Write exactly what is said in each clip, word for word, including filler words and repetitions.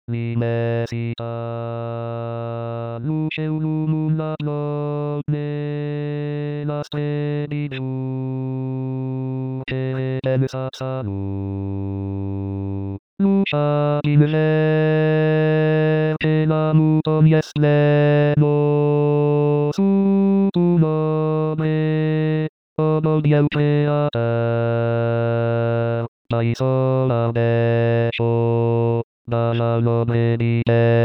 Rimesta luce illumina nella stelle di luce senza luce. Lucia in rete la montagna spleno su tu nome, obbediente a te, dai solamente. Dalla nome di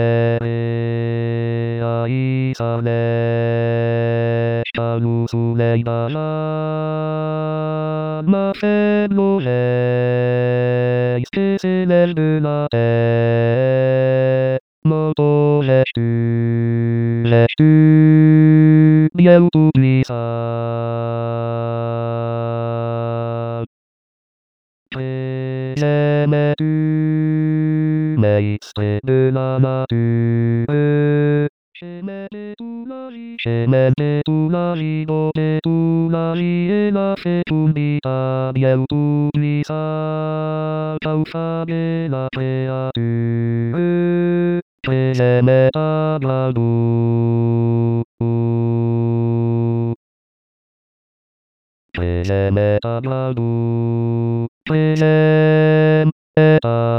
te, ai celesta luce dalla, ma se non lei stesse nella te, molto sei tu, sei tu, bien publica. J'aimais tu, mais c'est de la nature. J'aimais tout la vie, j'aimais tout la vie, d'autres tout la vie et la fécondité, bien oublie ça, causa de la créature, que j'aimais ta gladou. Que j'aimais ta gladou, que j'aimais ta